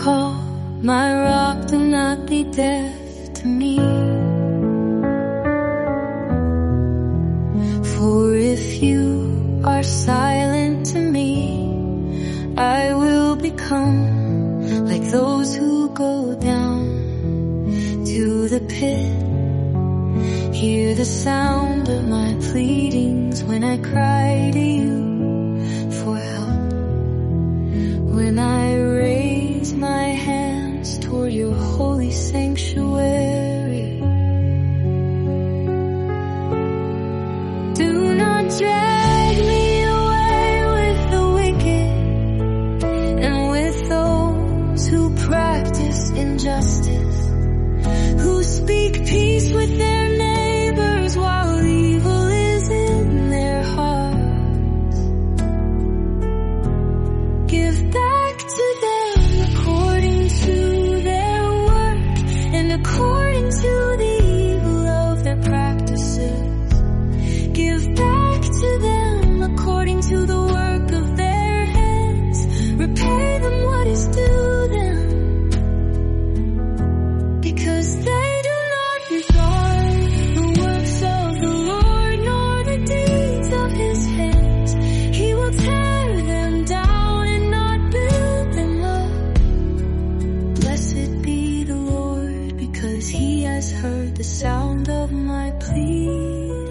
call my rock, do not be deaf to me. For if you are silent to me, I will become like those who go down to the pit. Hear the sound of my pleadings when I cry to you for help. When I raise my hands toward your holy sanctuary. Do not drag me away with the wicked and with those who practice injustice, who speak peace with their neighbors while evil is in their hearts. Give back to them according to their work and according to the evil of their practices. Give back to them according to the work of their hands. Repay them what is due them, because they do not regard the works of the Lord nor the deeds of his hands. He will tear them down and not build them up. Blessed be the Lord, because he has heard the sound of my plea.